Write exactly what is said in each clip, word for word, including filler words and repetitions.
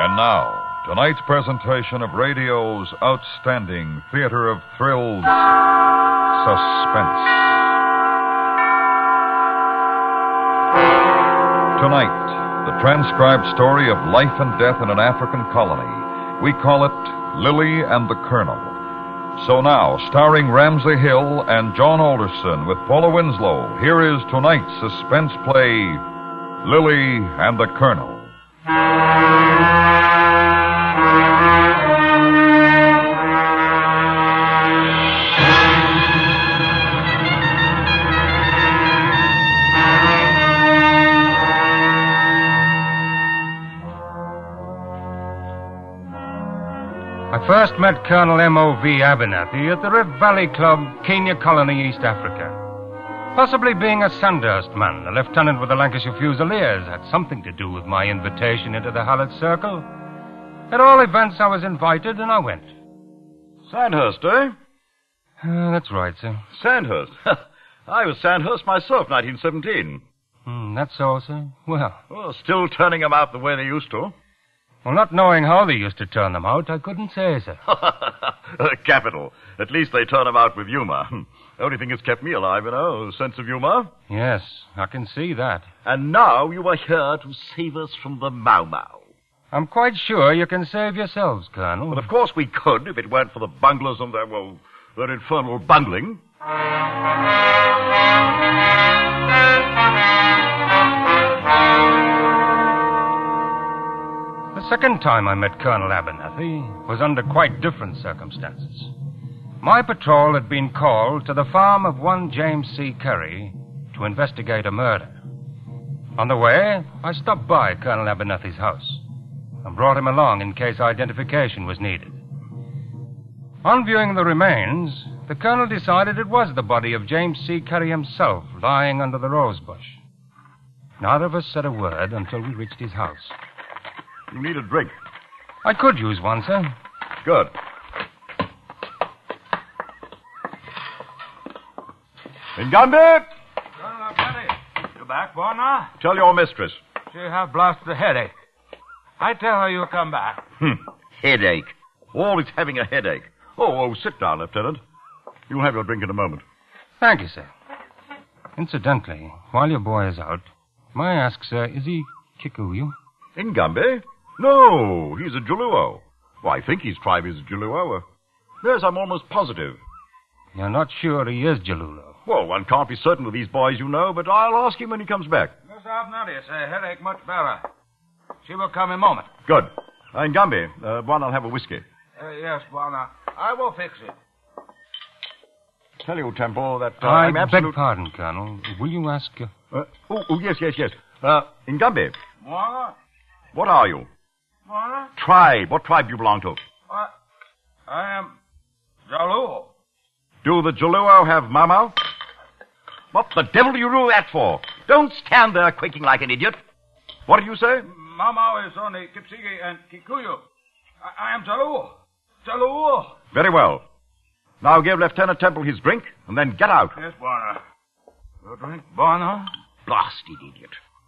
And now, tonight's presentation of radio's outstanding theater of thrills, Suspense. Tonight, the transcribed story of life and death in an African colony. We call it Lily and the Colonel. So now, starring Ramsey Hill and John Alderson with Paula Winslow, here is tonight's suspense play, Lily and the Colonel. I first met Colonel M O V Abernathy at the Rift Valley Club, Kenya Colony, East Africa. Possibly being a Sandhurst man, the lieutenant with the Lancashire Fusiliers had something to do with my invitation into the Hallett Circle. At all events, I was invited, and I went. Sandhurst, eh? Uh, that's right, sir. Sandhurst? I was Sandhurst myself, nineteen seventeen. Hmm, that's so, sir. Well... Well, still turning them out the way they used to. Well, not knowing how they used to turn them out, I couldn't say, sir. Capital. At least they turn them out with humor. The only thing that's kept me alive, you know, a sense of humor. Yes, I can see that. And now you are here to save us from the Mau Mau. I'm quite sure you can save yourselves, Colonel. Well, of course we could, if it weren't for the bunglers and their, well, their infernal bungling. The second time I met Colonel Abernathy was under quite different circumstances. My patrol had been called to the farm of one James C. Curry to investigate a murder. On the way, I stopped by Colonel Abernathy's house and brought him along in case identification was needed. On viewing the remains, the colonel decided it was the body of James C. Curry himself lying under the rose bush. Neither of us said a word until we reached his house. You need a drink. I could use one, sir. Good. Ngambi! Colonel Benny, you back, boy, now? Tell your mistress. She have blasted a headache. I tell her you'll come back. Hmm. Headache. Always having a headache. Oh, oh, sit down, Lieutenant. You'll have your drink in a moment. Thank you, sir. Incidentally, while your boy is out, may I ask, sir, is he Kikuyu? Ngambi? No, he's a Jaluo. Well, I think his tribe is Jaluo. Yes, I'm almost positive. You're not sure he is Jalulo? Well, one can't be certain with these boys, you know, but I'll ask him when he comes back. Miss Abernathy say headache much better. She will come in a moment. Good. Uh, Ngambi, uh, one, I'll have a whiskey. Uh, yes, Bwana. I will fix it. Tell you, Temple, that uh, I I'm absolute... beg pardon, Colonel. Will you ask... Uh... Uh, oh, oh, yes, yes, yes. Uh, Ngambi, Bwana? what are you? Bwana? Tribe. What tribe do you belong to? I, I am Jalu. Do the Jaluo have Mau? What the devil do you do that for? Don't stand there quaking like an idiot. What did you say? Mama is only Kipsigi and Kikuyu. I, I am Jalu. Jalu. Very well. Now give Lieutenant Temple his drink, and then get out. Yes, Bwana. Your drink, Bwana? Blasted idiot.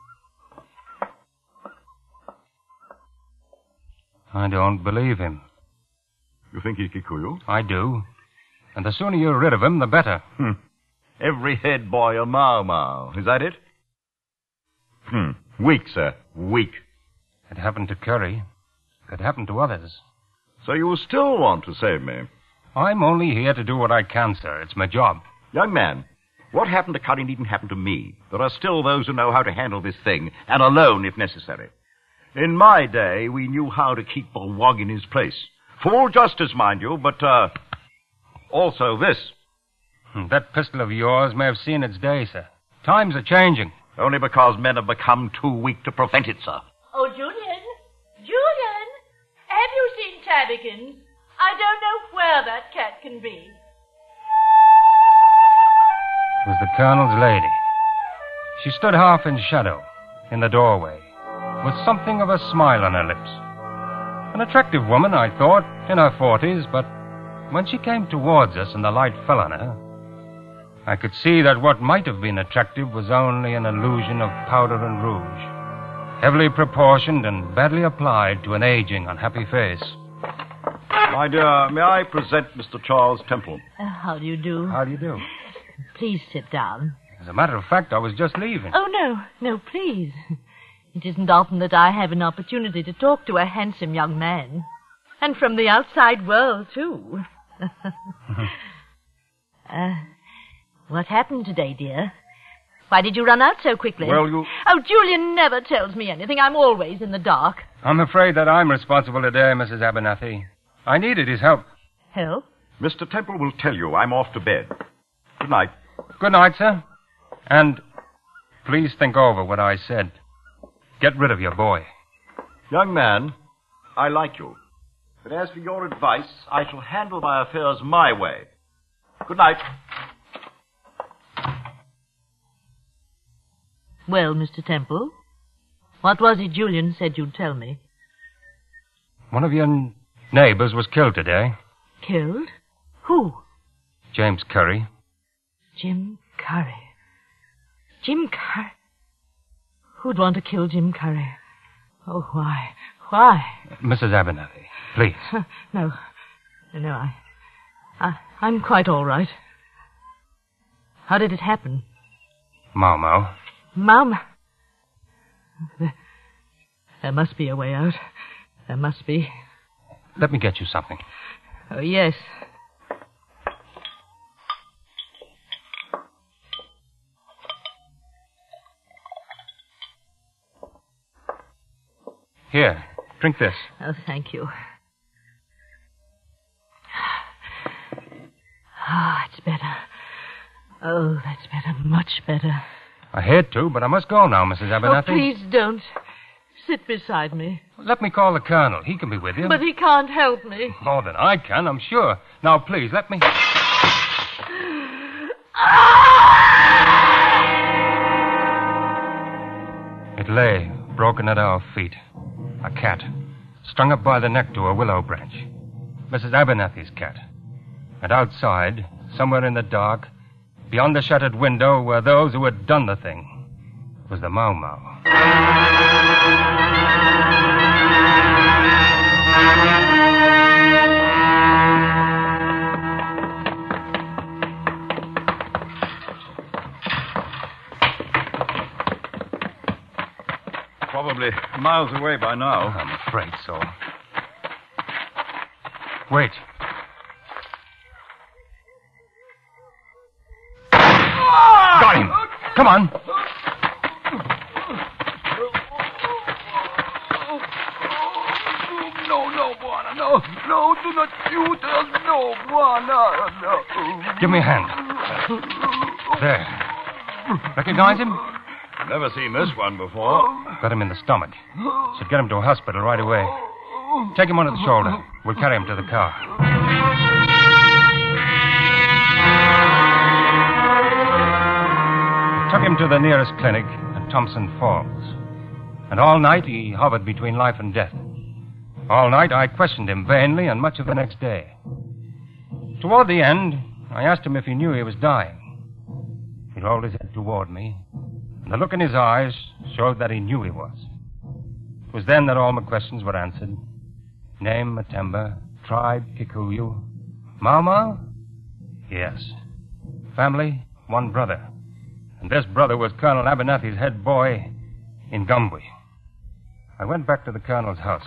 I don't believe him. You think he's Kikuyu? I do. And the sooner you're rid of him, the better. Hmm. Every head boy a Mau Mau. Is that it? Hmm. Weak, sir. Weak. It happened to Curry. It could happen to others. So you still want to save me? I'm only here to do what I can, sir. It's my job. Young man, what happened to Curry needn't happen to me. There are still those who know how to handle this thing, and alone if necessary. In my day, we knew how to keep a wog in his place. Full justice, mind you, but, uh, also this. That pistol of yours may have seen its day, sir. Times are changing. Only because men have become too weak to prevent it, sir. Oh, Julian! Julian! Have you seen Tabbykins? I don't know where that cat can be. It was the Colonel's lady. She stood half in shadow, in the doorway, with something of a smile on her lips. An attractive woman, I thought, in her forties, but when she came towards us and the light fell on her, I could see that what might have been attractive was only an illusion of powder and rouge. heavily proportioned and badly applied to an aging, unhappy face. My dear, may I present Mister Charles Temple? Uh, how do you do? How do you do? Please sit down. As a matter of fact, I was just leaving. Oh, no, no, please. It isn't often that I have an opportunity to talk to a handsome young man. And from the outside world, too. uh, what happened today, dear? Why did you run out so quickly? Well, you... Oh, Julian never tells me anything. I'm always in the dark. I'm afraid that I'm responsible today, Missus Abernathy. I needed his help. Help? Mister Temple will tell you I'm off to bed. Good night. Good night, sir. And please think over what I said. Get rid of your boy. Young man, I like you. But as for your advice, I shall handle my affairs my way. Good night. Well, Mister Temple, what was it Julian said you'd tell me? One of your n- neighbors was killed today. Killed? Who? James Curry. Jim Curry. Jim Curry? Who'd want to kill Jim Curry? Oh, why? Why? Missus Abernathy, please. No. No, I, I... I'm quite all right. How did it happen? Mau Mau. Mom. There, there must be a way out. There must be. Let me get you something. Oh, yes. Here, drink this. Oh, thank you. Ah, it's better. Oh, that's better. Much better. I hate to, but I must go now, Missus Abernathy. Oh, please don't. Sit beside me. Let me call the colonel. He can be with you. But he can't help me. More than I can, I'm sure. Now, please, let me... It lay, broken at our feet. A cat, strung up by the neck to a willow branch. Missus Abernathy's cat. And outside, somewhere in the dark, beyond the shuttered window, were those who had done the thing. It was the Mau Mau. Probably miles away by now. I'm afraid so. Wait. Got him. Come on. No, no, Buana, no. No, do not shoot us. No, Buana, no. Give me a hand. There. Recognize him? Never seen this one before. Got him in the stomach. Should get him to a hospital right away. Take him under the shoulder. We'll carry him to the car. Took him to the nearest clinic at Thompson Falls. And all night he hovered between life and death. All night I questioned him vainly and much of the next day. Toward the end, I asked him if he knew he was dying. He rolled his head toward me, and the look in his eyes showed that he knew he was. It was then that all my questions were answered. Name, Matemba. Tribe, Kikuyu. Mau Mau? Yes. Family, one brother. And this brother was Colonel Abernathy's head boy in Gumbwe. I went back to the colonel's house.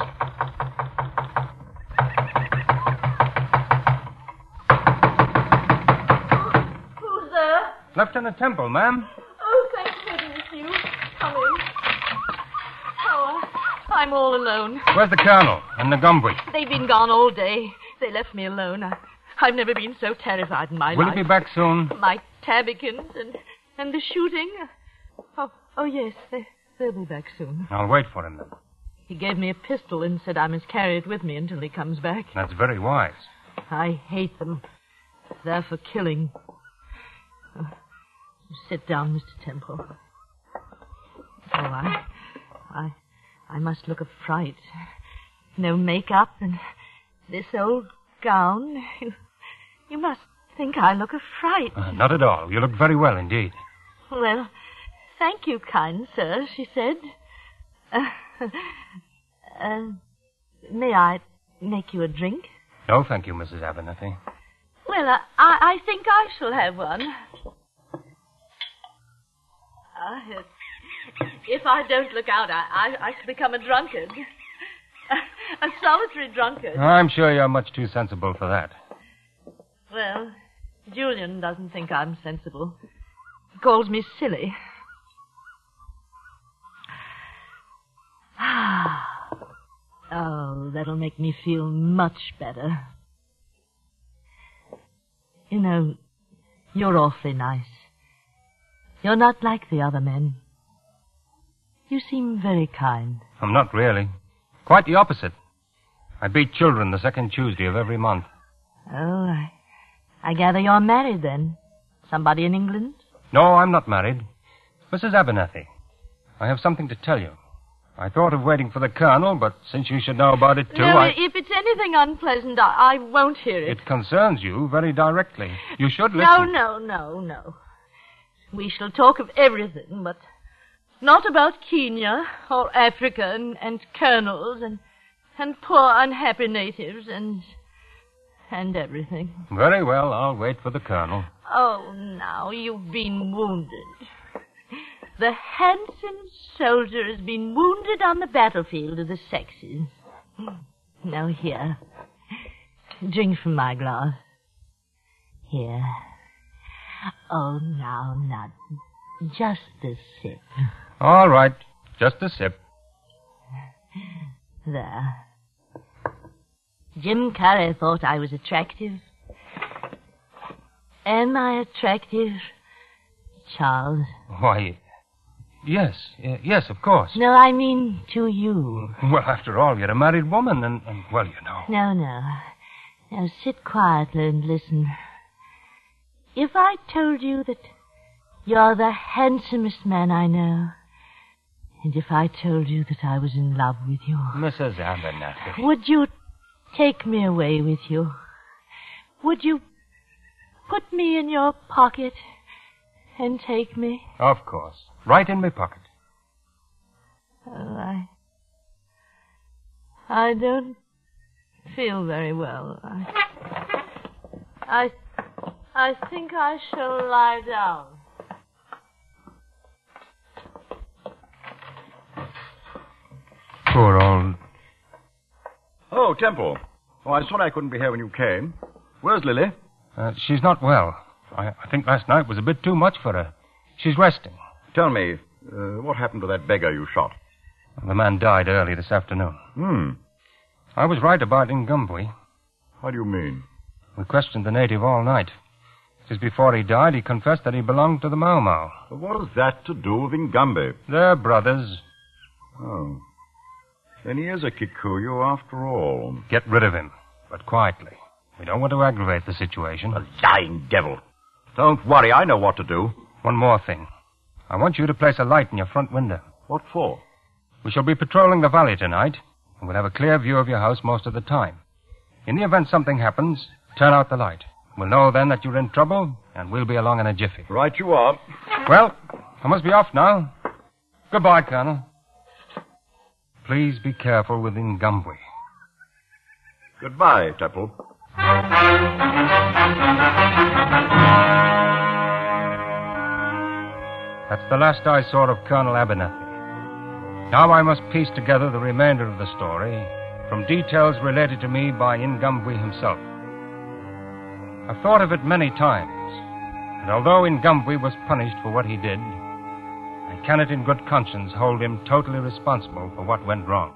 Who's there? Lieutenant Temple, ma'am. Oh, thank goodness you. Come in. Oh, I'm all alone. Where's the colonel and the Gumbwe? They've been gone all day. They left me alone. I, I've never been so terrified in my Will life. he be back soon? My Tabikins and and the shooting. Oh, oh yes, they, they'll be back soon. I'll wait for him then. He gave me a pistol and said I must carry it with me until he comes back. That's very wise. I hate them. They're for killing. Oh, sit down, Mister Temple. Oh, I, I, I must look a fright. No makeup and this old gown. You, you must think I look a fright. Uh, not at all. You look very well indeed. Well, thank you, kind sir, she said. Uh, uh, may I make you a drink? No, thank you, Missus Abernathy. Well, uh, I, I think I shall have one. Uh, if I don't look out, I, I, I shall become a drunkard. A, a solitary drunkard. I'm sure you're much too sensible for that. Well, Julian doesn't think I'm sensible. He calls me silly. Oh, that'll make me feel much better. You know, you're awfully nice. You're not like the other men. You seem very kind. I'm not really. Quite the opposite. I beat children the second Tuesday of every month. Oh, I, I gather you're married then. Somebody in England? No, I'm not married. Missus Abernathy, I have something to tell you. I thought of waiting for the Colonel, but since you should know about it too, no, I... if it's anything unpleasant, I, I won't hear it. It concerns you very directly. You should listen. No, no, no, no. We shall talk of everything, but not about Kenya or Africa and, and colonels and and poor unhappy natives and and everything. Very well, I'll wait for the Colonel. Oh, now you've been wounded. The handsome soldier has been wounded on the battlefield of the sexes. Now here, drink from my glass. Here. Oh, now, not just a sip. All right, just a sip. There. Jim Carrey thought I was attractive. Am I attractive, Charles? Why, yes, uh, yes, of course. No, I mean to you. Well, after all, you're a married woman, and, and well, you know. No, no. Now sit quietly and listen. If I told you that you're the handsomest man I know, and if I told you that I was in love with you... Missus Abernathy. Would you take me away with you? Would you put me in your pocket and take me? Of course. Right in my pocket. Oh, I... I don't feel very well. I... I... I think I shall lie down. Poor old... Oh, Temple. Oh, I'm sorry I couldn't be here when you came. Where's Lily? Uh, she's not well. I, I think last night was a bit too much for her. She's resting. Tell me, uh, what happened to that beggar you shot? The man died early this afternoon. Hmm. I was right about Ngambwe. What do you mean? We questioned the native all night. Just before he died, he confessed that he belonged to the Mau Mau. But what has that to do with Ngambwe? They're brothers. Oh. Then he is a Kikuyu after all. Get rid of him, but quietly. We don't want to aggravate the situation. A lying devil. Don't worry, I know what to do. One more thing. I want you to place a light in your front window. What for? We shall be patrolling the valley tonight, and we'll have a clear view of your house most of the time. In the event something happens, turn out the light. We'll know then that you're in trouble, and we'll be along in a jiffy. Right you are. Well, I must be off now. Goodbye, Colonel. Please be careful with Ngambwe. Goodbye, Temple. That's the last I saw of Colonel Abernathy. Now I must piece together the remainder of the story from details related to me by Ngambwe himself. I've thought of it many times, and although Ngambwe was punished for what he did, I cannot in good conscience hold him totally responsible for what went wrong.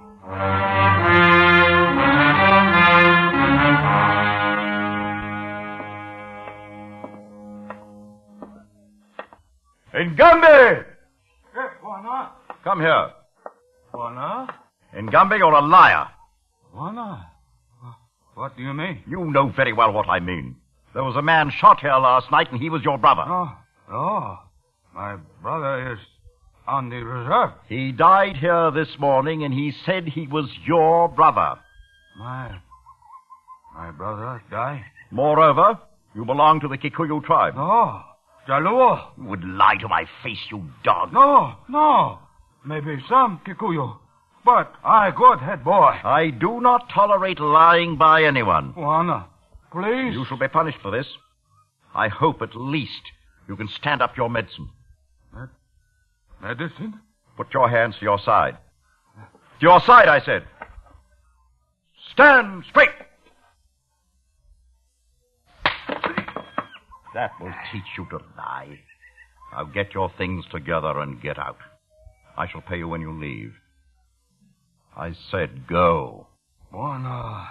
Ngambwe! Hey, Wana? Come here. Wana? Ngambwe, you're a liar. Wana? What do you mean? You know very well what I mean. There was a man shot here last night, and he was your brother. Oh, oh. My brother is on the reserve. He died here this morning, and he said he was your brother. My... My brother died? Moreover, you belong to the Kikuyu tribe. No. Jaluo. You would lie to my face, you dog. No, no. Maybe some Kikuyu. But I good head boy. I do not tolerate lying by anyone. Juana, please. You shall be punished for this. I hope at least you can stand up your medicine. Med- medicine? Put your hands to your side. To your side, I said. Stand straight. That will teach you to lie. Now get your things together and get out. I shall pay you when you leave. I said go. Juana,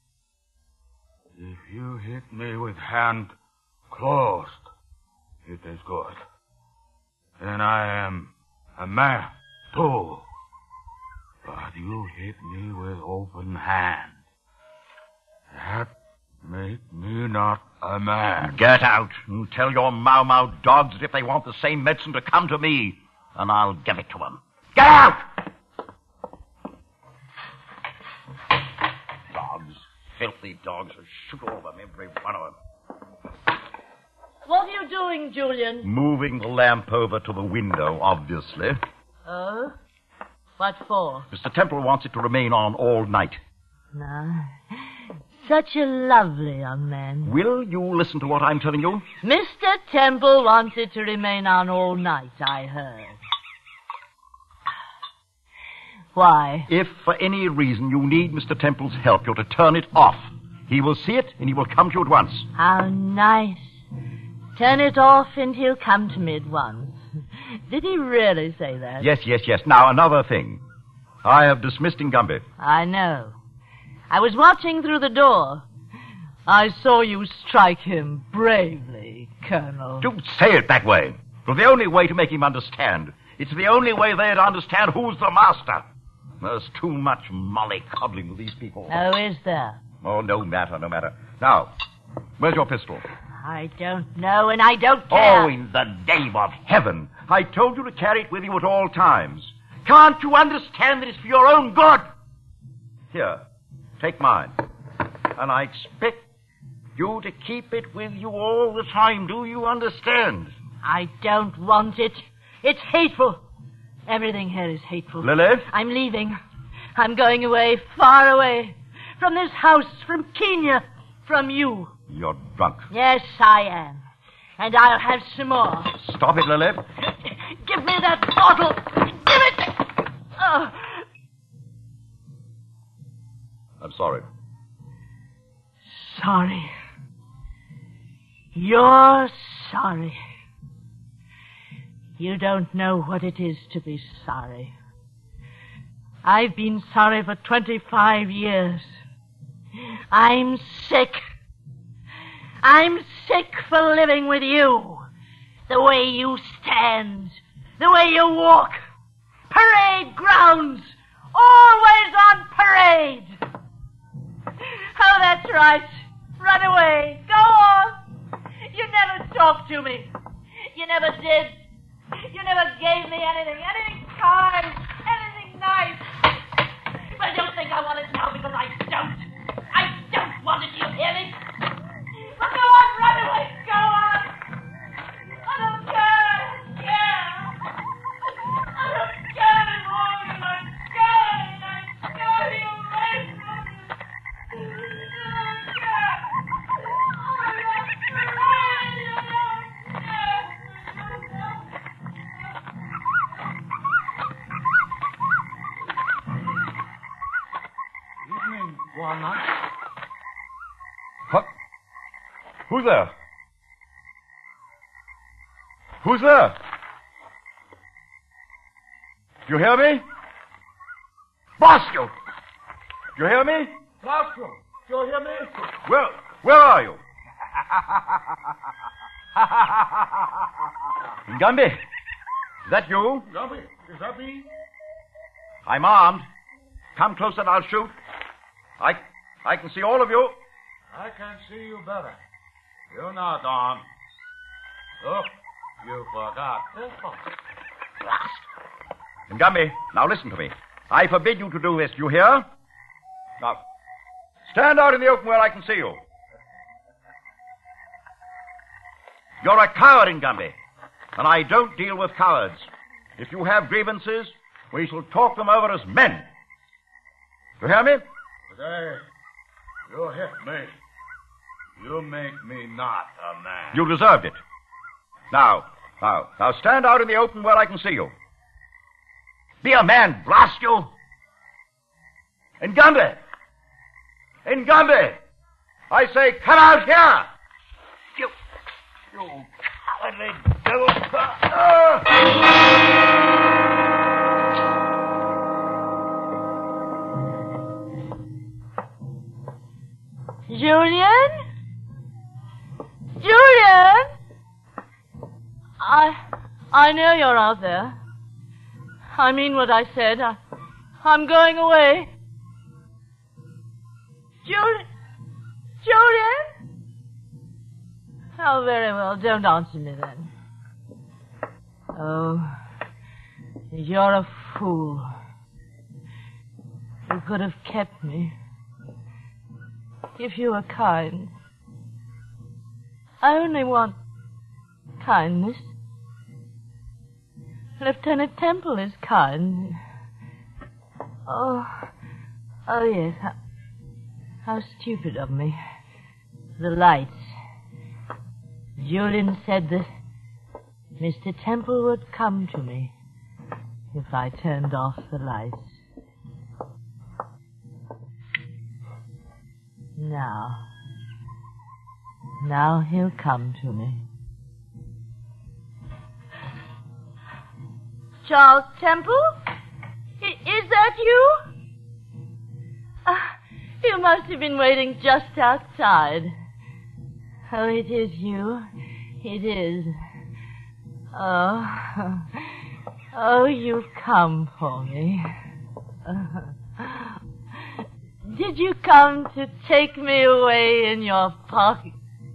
if you hit me with hand closed, it is good. Then I am a man, too. But you hit me with open hand. That make me not a man. Get out and tell your Mau Mau dogs that if they want the same medicine to come to me, and I'll give it to them. Get out! Dogs. Filthy dogs. I'll shoot all of them, every one of them. What are you doing, Julian? Moving the lamp over to the window, obviously. Oh? What for? Mister Temple wants it to remain on all night. No. Such a lovely young man. Will you listen to what I'm telling you? Mister Temple wants it to remain on all night, I heard. Why? If for any reason you need Mister Temple's help, you're to turn it off. He will see it, and he will come to you at once. How nice. Turn it off, and he'll come to me at once. Did he really say that? Yes, yes, yes. Now, another thing. I have dismissed Ngumbi. I know. I was watching through the door. I saw you strike him bravely, Colonel. Don't say it that way. It's the only way to make him understand. It's the only way they'd understand who's the master. There's too much mollycoddling with these people. Oh, is there? Oh, no matter, no matter. Now, where's your pistol? I don't know, and I don't care. Oh, in the name of heaven. I told you to carry it with you at all times. Can't you understand that it's for your own good? Here, take mine. And I expect you to keep it with you all the time. Do you understand? I don't want it. It's hateful. Everything here is hateful. Lily? I'm leaving. I'm going away, far away. From this house, from Kenya, from you. You're drunk. Yes, I am. And I'll have some more. Stop it, Lily. Give me that bottle. Give it. Oh. I'm sorry. Sorry. You're sorry. You don't know what it is to be sorry. I've been sorry for twenty-five years. I'm sick. I'm sick for living with you. The way you stand. The way you walk. Parade grounds. Always on parade. Oh, that's right. Run away. Go on. You never talked to me. You never did. You never gave me anything. Anything kind. Anything nice. But don't think I want it now because I don't. I don't want it. You hear me? Well, go on. Run away. Go on. I don't care. Yeah. I don't care anymore. I'm scared. I'm scared you away from me. I don't care. I'm afraid you don't care. Evening, Juana. What? Who's there? Who's there? You hear me? Bosco! You hear me? Bosco, you hear me? Where, where are you? Ngumbi, is that you? Gumby, is that me? I'm armed. Come closer and I'll shoot. I, I can see all of you. I can see you better. You're not armed. Look, you forgot this one. Ngumbi, now listen to me. I forbid you to do this, you hear? Now, stand out in the open where I can see you. You're a coward, Ngumbi, and I don't deal with cowards. If you have grievances, we shall talk them over as men. You hear me? Today, you hit me. You make me not a man. You deserved it. Now, now, now stand out in the open where I can see you. Be a man, blast you. Ngande! Ngande! I say, come out here! You, you cowardly devil. Uh, Julian? Julian? I... I know you're out there. I mean what I said. I, I'm going away. Julian? Julian? Oh, very well. Don't answer me then. Oh, you're a fool. You could have kept me. If you were kind. I only want kindness. Lieutenant Temple is kind. Oh, oh yes. How, how stupid of me. The lights. Julian said that Mister Temple would come to me if I turned off the lights. Now, now he'll come to me. Charles Temple? I- is that you? Uh, you must have been waiting just outside. Oh, it is you. It is. Oh, oh, you've come for me. Did you come to take me away in your pocket?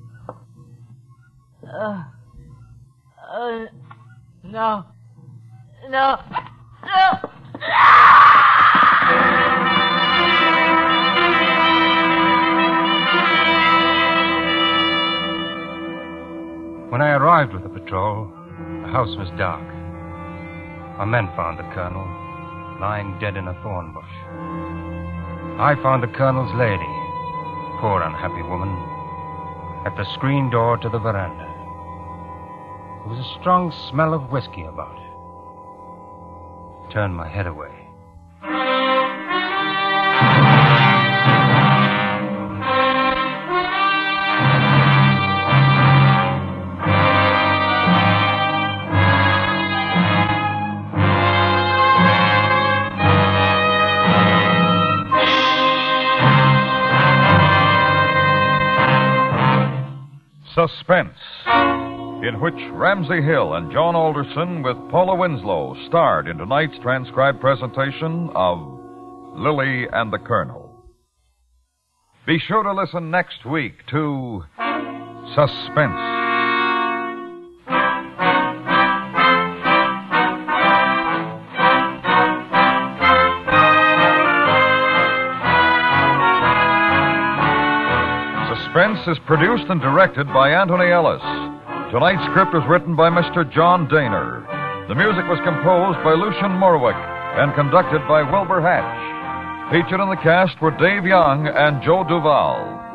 Uh, uh, no. No. No. When I arrived with the patrol, the house was dark. Our men found the colonel lying dead in a thorn bush. I found the colonel's lady, poor unhappy woman, at the screen door to the veranda. There was a strong smell of whiskey about it. Turned my head away. Suspense, in which Ramsey Hill and John Alderson with Paula Winslow starred in tonight's transcribed presentation of Lily and the Colonel. Be sure to listen next week to Suspense. Suspense is produced and directed by Anthony Ellis. Tonight's script was written by Mister John Daner. The music was composed by Lucian Morwick and conducted by Wilbur Hatch. Featured in the cast were Dave Young and Joe Duval.